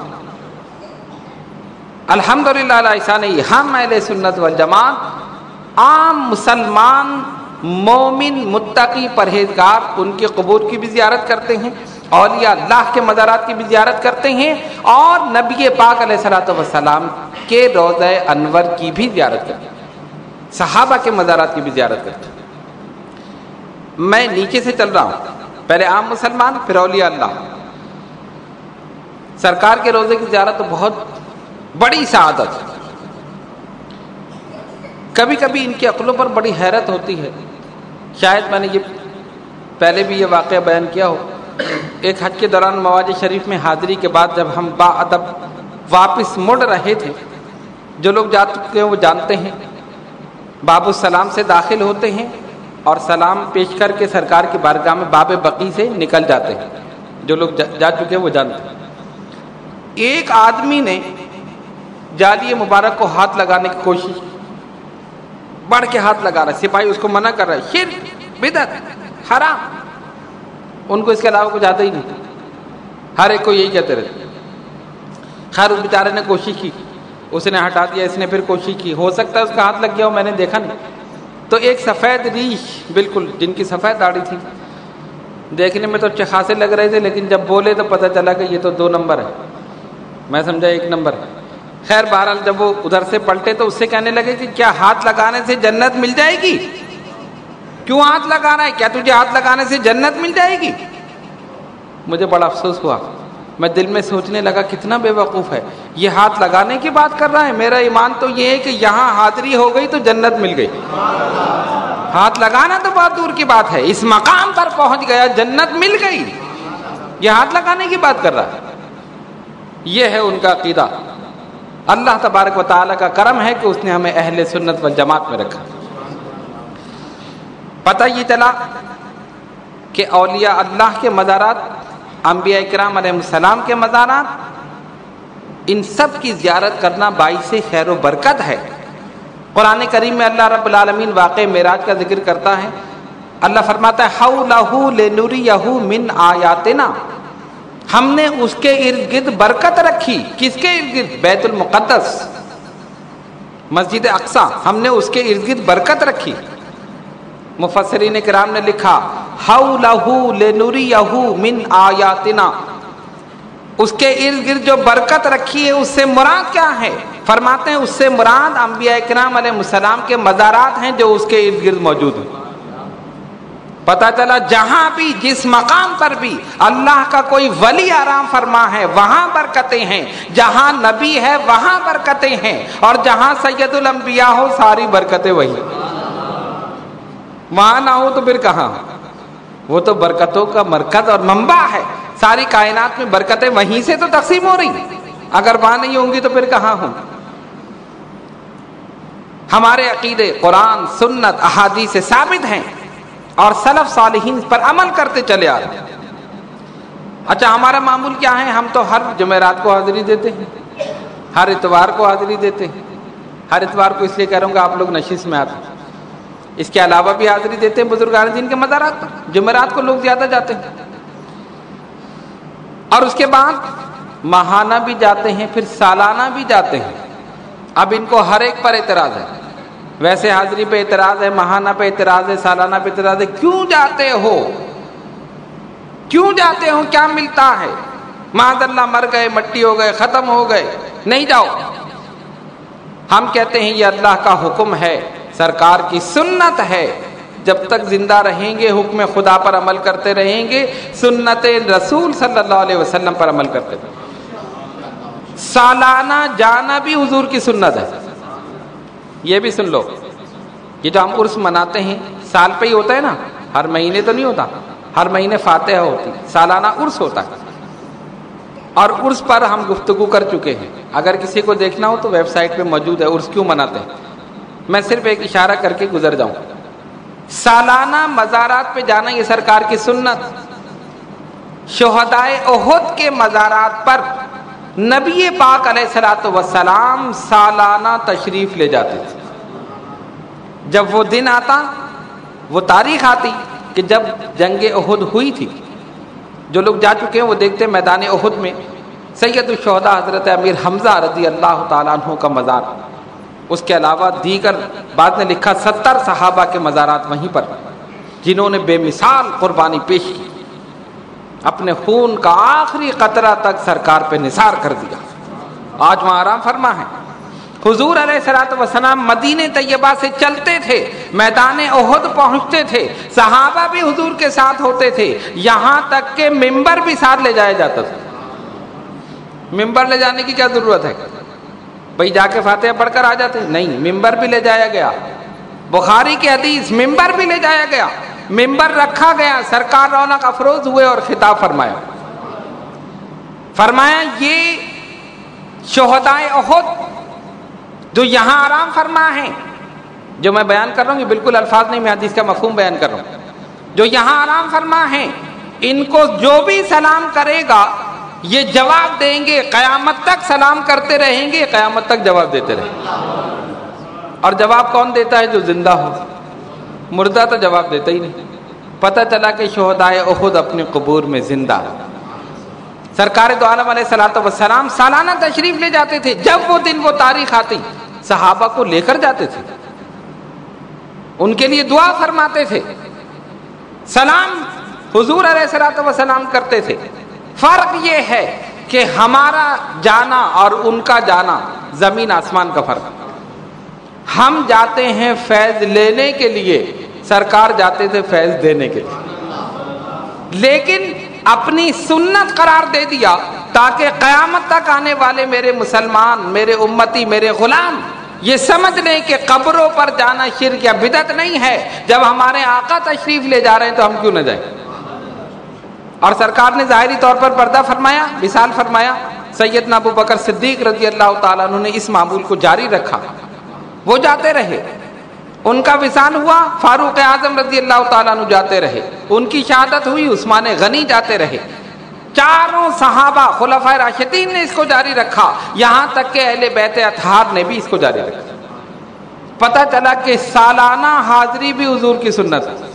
الحمدللہ ایسا نہیں، ہم اہل سنت والجماعت عام مسلمان مومن متقی پرہیزگار ان کے قبور کی بھی زیارت کرتے ہیں، اولیاء اللہ کے مزارات کی بھی زیارت کرتے ہیں، اور نبی پاک علیہ الصلوۃ والسلام کے روضہ انور کی بھی زیارت کرتے ہیں، صحابہ کے مزارات کی بھی زیارت کرتے ہیں۔ میں نیچے سے چل رہا ہوں، پہلے عام مسلمان پھر اولیاء اللہ۔ سرکار کے روضے کی زیارت تو بہت بڑی سعادت ہے۔ کبھی کبھی ان کی عقلوں پر بڑی حیرت ہوتی ہے، شاید میں نے یہ پہلے بھی یہ واقعہ بیان کیا ہو۔ ایک حج کے دوران مواج شریف میں حاضری کے بعد جب ہم با ادب واپس مڑ رہے تھے، جو لوگ جا چکے ہیں وہ جانتے ہیں، باب السلام سے داخل ہوتے ہیں اور سلام پیش کر کے سرکار کی بارگاہ میں باب بقی سے نکل جاتے ہیں، جو لوگ جا چکے ہیں وہ جانتے ہیں۔ ایک آدمی نے جالی مبارک کو ہاتھ لگانے کی کوشش، بڑھ کے ہاتھ لگا رہا ہے، سپاہی اس کو منع کر رہا ہے، شرک، بدعت، حرام۔ ان کو اس کے علاوہ کچھ آتا ہی نہیں، ہر ایک کو یہی کہتے رہتے۔ خیر اس بیچارے نے کوشش کی، اس نے ہٹا دیا، اس نے پھر کوشش کی، ہو سکتا ہے اس کا ہاتھ لگ گیا ہو، میں نے دیکھا نہیں۔ تو ایک سفید ریش، بالکل جن کی سفید داڑھی تھی، دیکھنے میں تو اچھے خاصے لگ رہے تھے، لیکن جب بولے تو پتہ چلا کہ یہ تو دو نمبر ہے، میں سمجھا ایک نمبر ہے۔ خیر بہرحال جب وہ ادھر سے پلٹے تو اس سے کہنے لگے کہ کیا ہاتھ لگانے سے جنت مل جائے گی؟ کیوں ہاتھ لگا رہا ہے؟ کیا تجھے ہاتھ لگانے سے جنت مل جائے گی؟ مجھے بڑا افسوس ہوا، میں دل میں سوچنے لگا کتنا بے وقوف ہے، یہ ہاتھ لگانے کی بات کر رہا ہے۔ میرا ایمان تو یہ ہے کہ یہاں حاضری ہو گئی تو جنت مل گئی، ہاتھ لگانا تو بہت دور کی بات ہے، اس مقام پر پہنچ گیا، جنت مل گئی، یہ ہاتھ لگانے کی بات کر رہا ہے۔ یہ ہے ان کا عقیدہ۔ اللہ تبارک و تعالیٰ کا کرم ہے کہ اس نے ہمیں اہل سنت والجماعت میں رکھا۔ پتہ یہ چلا کہ اولیاء اللہ کے مزارات، انبیاء کرام علیہ السلام کے مزارات، ان سب کی زیارت کرنا باعث خیر و برکت ہے۔ قرآن کریم میں اللہ رب العالمین واقع معراج کا ذکر کرتا ہے۔ اللہ فرماتا ہے حولہ لنریہ من آیاتنا، ہم نے اس کے ارد گرد برکت رکھی۔ کس کے ارد گرد؟ بیت المقدس، مسجد اقصی، ہم نے اس کے ارد گرد برکت رکھی۔ مفسرین کرام نے لکھا حولہ لنریہ من آیاتنا، اس کے ارد گرد جو برکت رکھی ہے اس سے مراد کیا ہے؟ فرماتے ہیں اس سے مراد انبیاء کرام علیہ السلام کے مزارات ہیں جو اس کے ارد گرد موجود ہیں۔ پتہ چلا جہاں بھی، جس مقام پر بھی اللہ کا کوئی ولی آرام فرما ہے وہاں برکتیں ہیں، جہاں نبی ہے وہاں برکتیں ہیں، اور جہاں سید الانبیاء ہو ساری برکتیں وہی۔ وہاں نہ ہو تو پھر کہاں؟ وہ تو برکتوں کا مرکز اور منبع ہے، ساری کائنات میں برکتیں وہیں سے تو تقسیم ہو رہی ہیں، اگر وہاں نہیں ہوں گی تو پھر کہاں ہوں؟ ہمارے عقیدے قرآن، سنت، احادیث سے ثابت ہیں اور سلف صالحین پر عمل کرتے چلے آ رہے ہیں۔ اچھا ہمارا معمول کیا ہے؟ ہم تو ہر جمعرات کو حاضری دیتے ہیں، ہر اتوار کو حاضری دیتے ہیں۔ ہر اتوار کو اس لیے کہہ رہا ہوں کہ آپ لوگ نشست میں آتے ہیں، اس کے علاوہ بھی حاضری دیتے ہیں بزرگان دین کے مزارات پر۔ جمعرات کو لوگ زیادہ جاتے ہیں، اور اس کے بعد ماہانہ بھی جاتے ہیں، پھر سالانہ بھی جاتے ہیں۔ اب ان کو ہر ایک پر اعتراض ہے، ویسے حاضری پہ اعتراض ہے، ماہانہ پہ اعتراض ہے، سالانہ پہ اعتراض ہے۔ کیوں جاتے ہو؟ کیوں جاتے ہو؟ کیا ملتا ہے؟ معاذ اللہ مر گئے، مٹی ہو گئے، ختم ہو گئے، نہیں جاؤ۔ ہم کہتے ہیں یہ اللہ کا حکم ہے، سرکار کی سنت ہے، جب تک زندہ رہیں گے حکم خدا پر عمل کرتے رہیں گے، سنت رسول صلی اللہ علیہ وسلم پر عمل کرتے رہیں گے۔ سالانہ جانا بھی حضور کی سنت ہے، یہ بھی سن لو۔ یہ جو ہم عرس مناتے ہیں سال پہ ہی ہوتا ہے نا، ہر مہینے تو نہیں ہوتا، ہر مہینے فاتحہ ہوتی، سالانہ عرس ہوتا ہے۔ اور عرس پر ہم گفتگو کر چکے ہیں، اگر کسی کو دیکھنا ہو تو ویب سائٹ پہ موجود ہے عرس کیوں مناتے ہیں۔ میں صرف ایک اشارہ کر کے گزر جاؤں۔ سالانہ مزارات پہ جانا یہ سرکار کی سنت۔ شہدائے احد کے مزارات پر نبی پاک علیہ الصلوۃ والسلام سالانہ تشریف لے جاتے تھے۔ جب وہ دن آتا، وہ تاریخ آتی کہ جب جنگ احد ہوئی تھی، جو لوگ جا چکے ہیں وہ دیکھتے میدان احد میں سید الشہداء حضرت امیر حمزہ رضی اللہ تعالیٰ عنہ کا مزار، اس کے علاوہ دیگر بعد نے لکھا ستر صحابہ کے مزارات وہیں پر، جنہوں نے بے مثال قربانی پیش کی، اپنے خون کا آخری قطرہ تک سرکار پہ نثار کر دیا۔ آج وہاں آرام فرما ہے۔ حضور علیہ الصلوۃ والسلام مدینہ طیبہ سے چلتے تھے، میدان احد پہنچتے تھے، صحابہ بھی حضور کے ساتھ ہوتے تھے، یہاں تک کہ ممبر بھی ساتھ لے جایا جاتا تھا۔ ممبر لے جانے کی کیا ضرورت ہے؟ بھئی جا کے فاتحہ پڑھ کر آ جاتے، نہیں، ممبر بھی لے جایا گیا۔ بخاری کی حدیث، ممبر بھی لے جایا گیا، ممبر رکھا گیا، سرکار رونق افروز ہوئے اور خطاب فرمایا فرمایا یہ شہدائے احد جو یہاں آرام فرما ہے، جو میں بیان کر رہا ہوں یہ بالکل الفاظ نہیں، میں حدیث کا مفہوم بیان کر رہا ہوں، جو یہاں آرام فرما ہے، ان کو جو بھی سلام کرے گا یہ جواب دیں گے، قیامت تک سلام کرتے رہیں گے، قیامت تک جواب دیتے رہیں گے۔ اور جواب کون دیتا ہے؟ جو زندہ ہو، مردہ تو جواب دیتا ہی نہیں۔ پتہ چلا کہ شہدائے احد اپنے قبور میں زندہ۔ سرکار دو عالم علیہ الصلوۃ والسلام سالانہ تشریف لے جاتے تھے، جب وہ دن وہ تاریخ آتی صحابہ کو لے کر جاتے تھے، ان کے لیے دعا فرماتے تھے، سلام حضور علیہ الصلوۃ والسلام کرتے تھے۔ فرق یہ ہے کہ ہمارا جانا اور ان کا جانا زمین آسمان کا فرق۔ ہم جاتے ہیں فیض لینے کے لیے، سرکار جاتے تھے فیض دینے کے لیے، لیکن اپنی سنت قرار دے دیا تاکہ قیامت تک آنے والے میرے مسلمان، میرے امتی، میرے غلام یہ سمجھ لیں کہ قبروں پر جانا شرک یا بدعت نہیں ہے. جب ہمارے آقا تشریف لے جا رہے ہیں تو ہم کیوں نہ جائیں؟ اور سرکار نے ظاہری طور پر پردہ فرمایا، وصال فرمایا. سیدنا ابو بکر صدیق رضی اللہ تعالیٰ عنہ نے اس معمول کو جاری رکھا، وہ جاتے رہے. ان کا وصال ہوا، فاروق اعظم رضی اللہ تعالیٰ عنہ جاتے رہے. ان کی شہادت ہوئی، عثمان غنی جاتے رہے. چاروں صحابہ خلفائے راشدین نے اس کو جاری رکھا، یہاں تک کہ اہل بیت اطہار نے بھی اس کو جاری رکھا. پتہ چلا کہ سالانہ حاضری بھی حضور کی سنت ہے،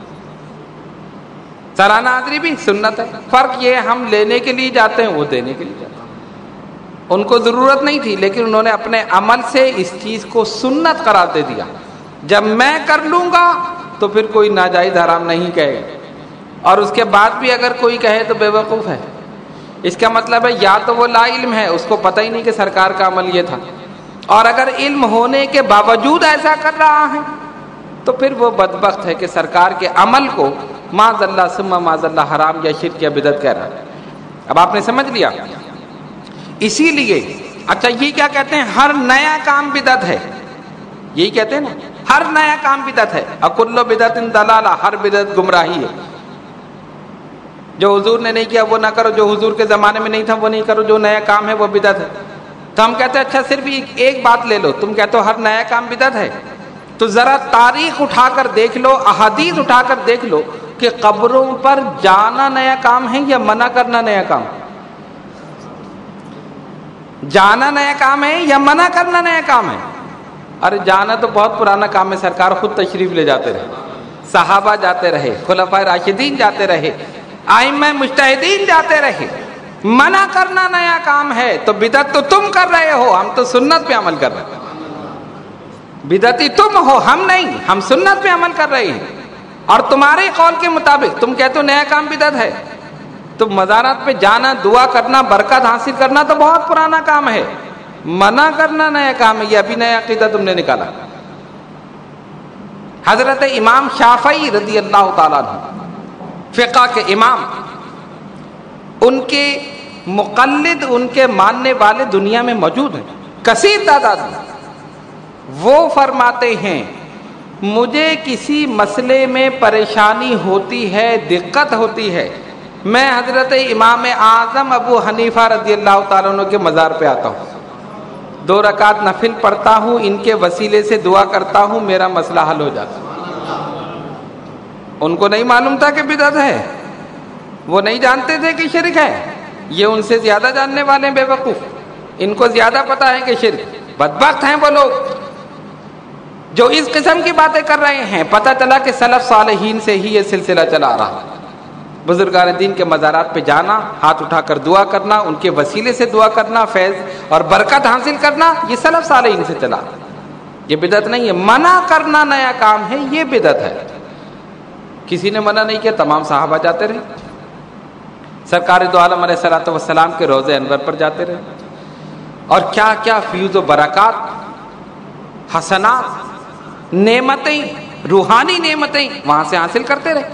سالانہ حاضری بھی سنت ہے. فرق یہ ہم لینے کے لیے جاتے ہیں، وہ دینے کے لیے جاتے ہیں. ان کو ضرورت نہیں تھی لیکن انہوں نے اپنے عمل سے اس چیز کو سنت قرار دے دیا. جب میں کر لوں گا تو پھر کوئی ناجائز حرام نہیں کہے گا، اور اس کے بعد بھی اگر کوئی کہے تو بے وقوف ہے. اس کا مطلب ہے یا تو وہ لا علم ہے، اس کو پتہ ہی نہیں کہ سرکار کا عمل یہ تھا، اور اگر علم ہونے کے باوجود ایسا کر رہا ہے تو پھر وہ بدبخت ہے کہ سرکار کے عمل کو معاذ اللہ ثم معاذ اللہ حرام یا شرک یا بدعت کہہ رہا ہے. اب آپ نے سمجھ لیا. اسی لیے اچھا یہ کیا کہتے ہیں؟ ہر نیا کام بدعت ہے، یہی کہتے ہیں نا، ہر نیا کام بدعت ہے. اکل بدعت ضلالہ، ہر بدعت گمراہی ہے. جو حضور نے نہیں کیا وہ نہ کرو، جو حضور کے زمانے میں نہیں تھا وہ نہیں کرو، جو نیا کام ہے وہ بدعت ہے. تو ہم کہتے ہیں اچھا صرف ایک بات لے لو، تم کہتے ہو ہر نیا کام بدعت ہے، تو ذرا تاریخ اٹھا کر دیکھ لو، احادیث اٹھا کر دیکھ لو کہ قبروں پر جانا نیا کام ہے یا منع کرنا نیا کام؟ جانا نیا کام ہے یا منع کرنا نیا کام ہے؟ ارے جانا تو بہت پرانا کام ہے، سرکار خود تشریف لے جاتے رہے، صحابہ جاتے رہے، خلفائے راشدین جاتے رہے، ائمہ مجتہدین جاتے رہے. منع کرنا نیا کام ہے تو بدعت تو تم کر رہے ہو، ہم تو سنت پہ عمل کر رہے ہیں. بدعتی تم ہو، ہم نہیں، ہم سنت پہ عمل کر رہے ہیں. اور تمہارے قول کے مطابق تم کہتے ہو نیا کام بدعت ہے، تو مزارات پہ جانا، دعا کرنا، برکت حاصل کرنا تو بہت پرانا کام ہے. منع کرنا نیا کام ہے، یہ ابھی نیا عقیدہ تم نے نکالا. حضرت امام شافعی رضی اللہ تعالیٰ عنہ فقہ کے امام، ان کے مقلد، ان کے ماننے والے دنیا میں موجود ہیں، کثیر تعداد میں. وہ فرماتے ہیں مجھے کسی مسئلے میں پریشانی ہوتی ہے، دقت ہوتی ہے، میں حضرت امام اعظم ابو حنیفہ رضی اللہ تعالیٰ عنہ کے مزار پہ آتا ہوں، دو رکعت نفل پڑھتا ہوں، ان کے وسیلے سے دعا کرتا ہوں، میرا مسئلہ حل ہو جاتا ہے. ان کو نہیں معلوم تھا کہ بدعت ہے، وہ نہیں جانتے تھے کہ شرک ہے. یہ ان سے زیادہ جاننے والے بے وقوف، ان کو زیادہ پتا ہے کہ شرک. بدبخت ہیں وہ لوگ جو اس قسم کی باتیں کر رہے ہیں. پتہ چلا کہ سلف صالحین سے ہی یہ سلسلہ چلا آ رہا. بزرگان دین کے مزارات پہ جانا، ہاتھ اٹھا کر دعا کرنا، ان کے وسیلے سے دعا کرنا، فیض اور برکت حاصل کرنا، یہ سلف صالحین سے چلا. یہ بدعت نہیں ہے. منع کرنا نیا کام ہے، یہ بدعت ہے. کسی نے منع نہیں کیا، تمام صحابہ جاتے رہے، سرکار دو عالم علیہ الصلوۃ والسلام کے روضہ انور پر جاتے رہے، اور کیا کیا فیوز و برکات، حسنات، نعمتیں، روحانی نعمتیں وہاں سے حاصل کرتے رہے.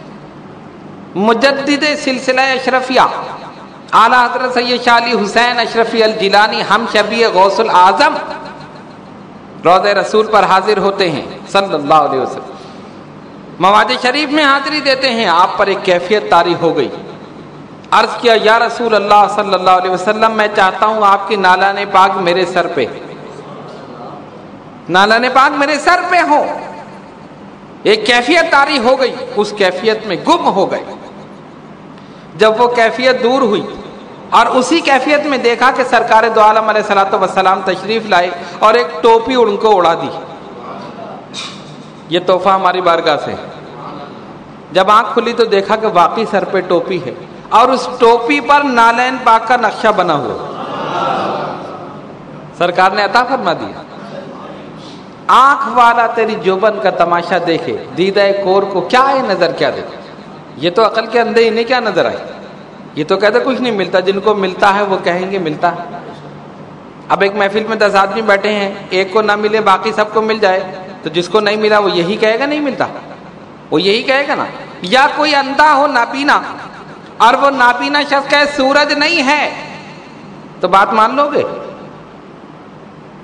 مجدد سلسلہ اشرفیہ اعلیٰ حضرت سید شاہ علی حسین اشرفی الجیلانی، ہم شبیہ غوث الاعظم، روضہ رسول پر حاضر ہوتے ہیں صلی اللہ علیہ وسلم. مواد شریف میں حاضری دیتے ہیں. آپ پر ایک کیفیت طاری ہو گئی. عرض کیا یا رسول اللہ صلی اللہ علیہ وسلم، میں چاہتا ہوں آپ کی نالان پاک میرے سر پہ، نالان پاک میرے سر پہ ہو. ایک کیفیت طاری ہو گئی، اس کیفیت میں گم ہو گئے. جب وہ کیفیت دور ہوئی اور اسی کیفیت میں دیکھا کہ سرکار دو عالم علیہ الصلوۃ والسلام تشریف لائے اور ایک ٹوپی ان کو اڑا دی. یہ تحفہ ہماری بارگاہ سے. جب آنکھ کھلی تو دیکھا کہ واقعی سر پہ ٹوپی ہے اور اس ٹوپی پر نالین پاک کا نقشہ بنا ہوا. سرکار نے عطا فرما دیا. آنکھ والا تیری جوبن کا تماشا دیکھے، دیدہ کور کو کیا ہے نظر کیا دیکھے. یہ تو عقل کے اندھے انہیں کیا نظر آئی. یہ تو کہتے کچھ نہیں ملتا، جن کو ملتا ہے وہ کہیں گے ملتا ہے. اب ایک محفل میں دس آدمی بیٹھے ہیں، ایک کو نہ ملے باقی سب کو مل جائے تو جس کو نہیں ملا وہ یہی کہے گا نہیں ملتا، وہ یہی کہے گا نا. یا کوئی اندھا ہو نابینا اور وہ نابینا شخص کہے سورج نہیں ہے، تو بات مان لو گے؟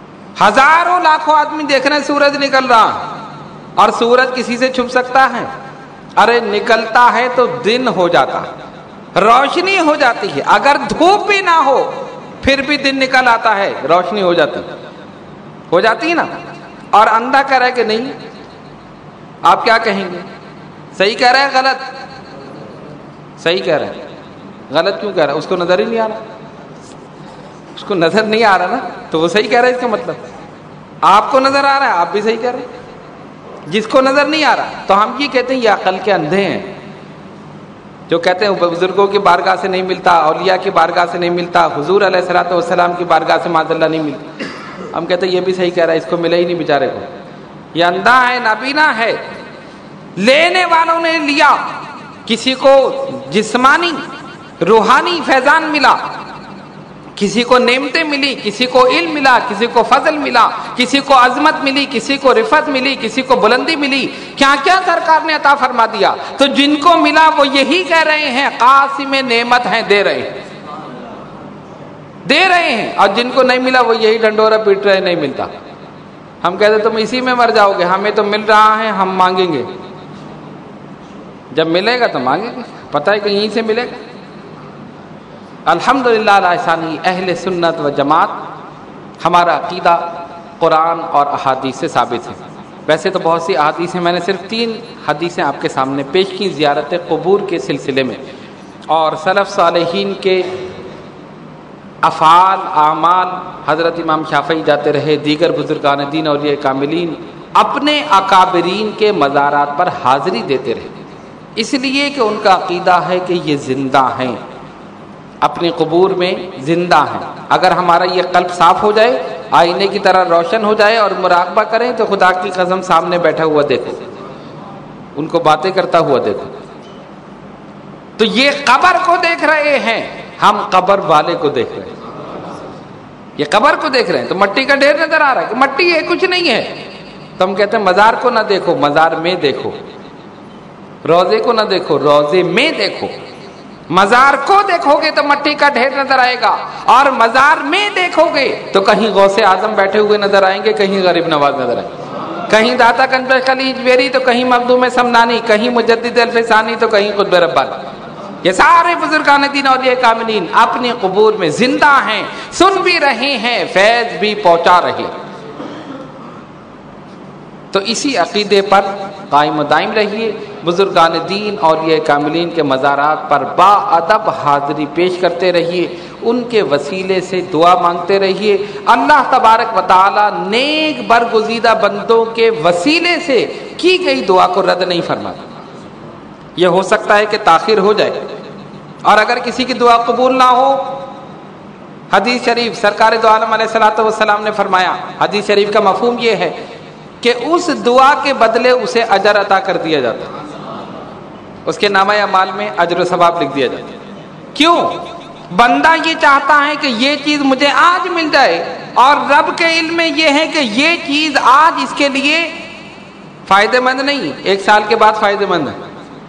ہزاروں لاکھوں آدمی دیکھ رہے ہیں سورج نکل رہا، اور سورج کسی سے چھپ سکتا ہے؟ ارے نکلتا ہے تو دن ہو جاتا، روشنی ہو جاتی ہے، اگر دھوپ بھی نہ ہو پھر بھی دن نکل آتا ہے، روشنی ہو جاتی ہو جاتی ہے نا۔ اور اندھا کہہ رہا ہے کہ نہیں، آپ کیا کہیں گے؟ صحیح کہہ رہا ہے غلط؟ صحیح کہہ رہا ہے۔ غلط کیوں کہہ رہا ہے؟ اس کو نظر ہی نہیں آ رہا، اس کو نظر نہیں آ رہا نا، تو وہ صحیح کہہ رہا ہے۔ اس کا مطلب آپ کو نظر آ رہا ہے، آپ بھی صحیح کہہ رہے ہیں۔ جس کو نظر نہیں آ رہا تو ہم یہ کہتے ہیں یہ عقل کے اندھے ہیں، جو کہتے ہیں بزرگوں کی بارگاہ سے نہیں ملتا، اولیاء کی بارگاہ سے نہیں ملتا، حضور علیہ الصلوۃ والسلام کی بارگاہ سے معاذ اللہ نہیں ملتا۔ ہم کہتے ہیں یہ بھی صحیح کہہ رہا ہے، اس کو ملا ہی نہیں بیچارے کو، یہ اندھا ہے، نابینا ہے۔ لینے والوں نے لیا، کسی کو جسمانی روحانی فیضان ملا، کسی کو نعمتیں ملی، کسی کو علم ملا، کسی کو فضل ملا، کسی کو عظمت ملی، کسی کو رفعت ملی، کسی کو بلندی ملی، کیا کیا سرکار نے عطا فرما دیا۔ تو جن کو ملا وہ یہی کہہ رہے ہیں قاسم نعمت ہیں، دے رہے ہیں دے رہے ہیں، اور جن کو نہیں ملا وہ یہی ڈنڈورا پیٹ رہے ہیں، نہیں ملتا۔ ہم کہتے تم اسی میں مر جاؤ گے، ہمیں تو مل رہا ہے، ہم مانگیں گے، جب ملے گا تو مانگیں گے، پتہ ہے کہ یہیں سے ملے گا۔ الحمدللہ الحسانی اہل سنت و جماعت، ہمارا عقیدہ قرآن اور احادیث سے ثابت ہے۔ ویسے تو بہت سی احادیث ہیں، میں نے صرف تین حدیثیں آپ کے سامنے پیش کی زیارت قبور کے سلسلے میں، اور سلف صالحین کے افعال اعمال، حضرت امام شافعی جاتے رہے، دیگر بزرگان دین اولیاء کاملین اپنے اکابرین کے مزارات پر حاضری دیتے رہے، اس لیے کہ ان کا عقیدہ ہے کہ یہ زندہ ہیں، اپنے قبور میں زندہ ہیں۔ اگر ہمارا یہ قلب صاف ہو جائے، آئینے کی طرح روشن ہو جائے اور مراقبہ کریں تو خدا کی قسم سامنے بیٹھا ہوا دیکھو، ان کو باتیں کرتا ہوا دیکھو۔ تو یہ قبر کو دیکھ رہے ہیں، ہم قبر والے کو دیکھ رہے ہیں، یہ قبر کو دیکھ رہے ہیں۔ تو مٹی کا ڈھیر نظر آ رہا ہے کہ مٹی ہے، کچھ نہیں ہے، تو ہم کہتے ہیں مزار کو نہ دیکھو، مزار میں دیکھو، روزے کو نہ دیکھو، روزے میں دیکھو۔ مزار کو دیکھو گے تو مٹی کا ڈھیر نظر آئے گا، اور مزار میں دیکھو گے تو کہیں غوث اعظم بیٹھے ہوئے نظر آئیں گے، کہیں غریب نواز نظر آئیں گے، کہیں داتا کنز خلیج بیری تو کہیں مخدوم سمنانی، کہیں مجدد الفسانی تو کہیں قطب ربانی۔ یہ سارے بزرگان دین اولیاء کاملین اپنے قبور میں زندہ ہیں، سن بھی رہے ہیں، فیض بھی پہنچا رہے۔ تو اسی عقیدے پر قائم و دائم رہیے، بزرگان دین اولیاء کاملین کے مزارات پر با ادب حاضری پیش کرتے رہیے، ان کے وسیلے سے دعا مانگتے رہیے۔ اللہ تبارک و تعالی نیک برگزیدہ بندوں کے وسیلے سے کی گئی دعا کو رد نہیں فرماتا۔ یہ ہو سکتا ہے کہ تاخیر ہو جائے، اور اگر کسی کی دعا قبول نہ ہو، حدیث شریف سرکار دو عالم علیہ الصلوۃ والسلام نے فرمایا، حدیث شریف کا مفہوم یہ ہے کہ اس دعا کے بدلے اسے اجر عطا کر دیا جاتا ہے، اس کے نامہ اعمال میں اجر و ثواب لکھ دیا جاتا ہے۔ کیوں؟ بندہ یہ چاہتا ہے کہ یہ چیز مجھے آج مل جائے، اور رب کے علم میں یہ ہے کہ یہ چیز آج اس کے لیے فائدہ مند نہیں، ایک سال کے بعد فائدہ مند ہے۔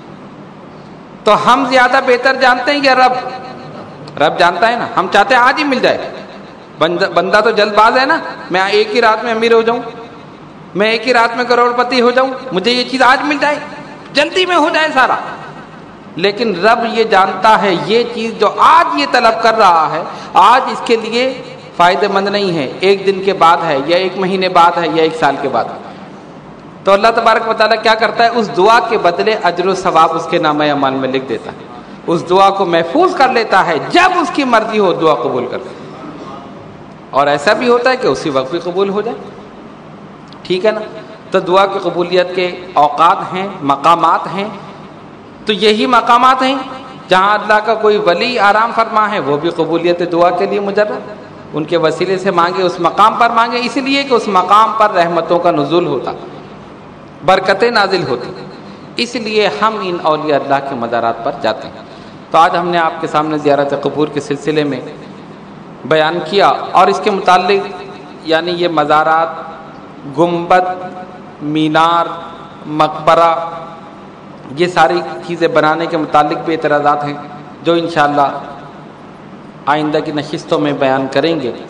تو ہم زیادہ بہتر جانتے ہیں یا رب؟ رب جانتا ہے نا، ہم چاہتے ہیں آج ہی مل جائے۔ بندہ تو جلد باز ہے نا، میں ایک ہی رات میں امیر ہو جاؤں، میں ایک ہی رات میں کروڑ پتی ہو جاؤں، مجھے یہ چیز آج مل جائے، جلدی میں ہو جائے سارا۔ لیکن رب یہ جانتا ہے یہ چیز جو آج یہ طلب کر رہا ہے، آج اس کے لیے فائدہ مند نہیں ہے، ایک دن کے بعد ہے، یا ایک مہینے بعد ہے، یا ایک سال کے بعد ہے۔ تو اللہ تبارک و تعالیٰ کیا کرتا ہے؟ اس دعا کے بدلے اجر و ثواب اس کے نامہ اعمال میں لکھ دیتا ہے، اس دعا کو محفوظ کر لیتا ہے، جب اس کی مرضی ہو دعا قبول کرتا ہے۔ اور ایسا بھی ہوتا ہے کہ اسی وقت بھی قبول ہو جائے، ٹھیک ہے نا۔ تو دعا کی قبولیت کے اوقات ہیں، مقامات ہیں، تو یہی مقامات ہیں جہاں اللہ کا کوئی ولی آرام فرما ہے، وہ بھی قبولیت دعا کے لیے مجرد، ان کے وسیلے سے مانگے، اس مقام پر مانگے، اس لیے کہ اس مقام پر رحمتوں کا نزول ہوتا، برکتیں نازل ہوتی، اس لیے ہم ان اولیاء اللہ کے مزارات پر جاتے ہیں۔ تو آج ہم نے آپ کے سامنے زیارت قبور کے سلسلے میں بیان کیا، اور اس کے متعلق یعنی یہ مزارات، گنبد، مینار، مقبرہ، یہ ساری چیزیں بنانے کے متعلق بھی اعتراضات ہیں جو انشاءاللہ آئندہ کی نشستوں میں بیان کریں گے۔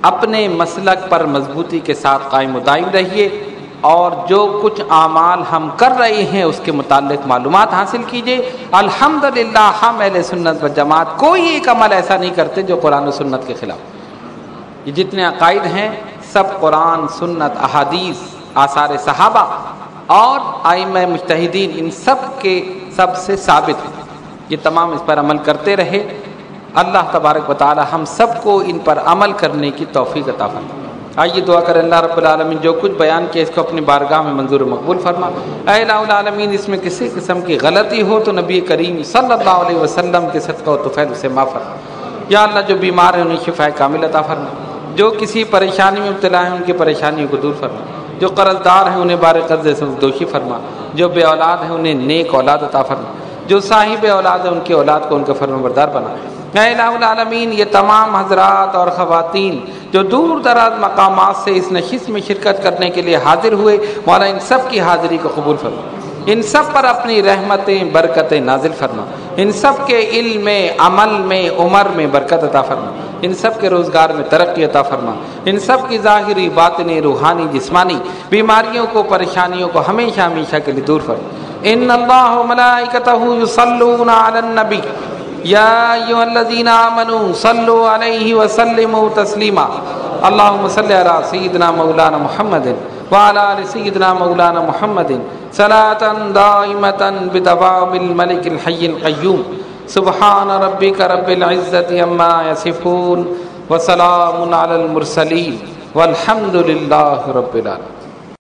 اپنے مسلک پر مضبوطی کے ساتھ قائم و دائم رہیے، اور جو کچھ اعمال ہم کر رہے ہیں اس کے متعلق معلومات حاصل کیجیے۔ الحمدللہ ہم اہل سنت و جماعت کوئی ایک عمل ایسا نہیں کرتے جو قرآن و سنت کے خلاف۔ یہ جتنے عقائد ہیں سب قرآن، سنت، احادیث، آثار صحابہ اور ائمہ مجتہدین ان سب کے سب سے ثابت ہیں۔ یہ تمام اس پر عمل کرتے رہے۔ اللہ تبارک و تعالی ہم سب کو ان پر عمل کرنے کی توفیق عطا فرمائے۔ آئیے دعا کریں اللہ رب العالمین جو کچھ بیان کیا اس کو اپنی بارگاہ میں منظور و مقبول فرما۔ اے الہ العالمین اس میں کسی قسم کی غلطی ہو تو نبی کریم صلی اللہ علیہ وسلم کے صدقہ و طفیل اسے معاف فرما۔ یا اللہ جو بیمار ہیں انہیں شفا کامل عطا فرما، جو کسی پریشانی میں مبتلا ہیں ان کی پریشانیوں کو دور فرما، جو قرض دار ہیں انہیں بار قرض سے دوشی فرما، جو بے اولاد ہیں انہیں نیک اولاد عطا فرما، جو صاحب اولاد ہیں ان کی اولاد کو ان کا فرمانبردار بنا۔ اے الہ العالمین یہ تمام حضرات اور خواتین جو دور دراز مقامات سے اس نشست میں شرکت کرنے کے لیے حاضر ہوئے، مولا ان سب کی حاضری کو قبول فرما، ان سب پر اپنی رحمتیں برکتیں نازل فرما، ان سب کے علم میں، عمل میں، عمر میں برکت عطا فرما، ان سب کے روزگار میں ترقی عطا فرما، ان سب کی ظاہری، باطنی، روحانی، جسمانی بیماریوں کو، پریشانیوں کو ہمیشہ ہمیشہ کے لیے دور فرما۔ ان اللہ و ملائکتہ یصلون علی النبی یا ایھا الذین آمنوا صلوا علیہ وسلموا تسلیما۔ اللہم صلی علی سیدنا مولانا محمد وعلی آل سیدنا مولانا محمد صلاۃ دائمۃ بدوام الملک الحی القیوم۔ سبحان ربک رب العزۃ عما یصفون وسلام علی المرسلین والحمد للہ رب العالمین۔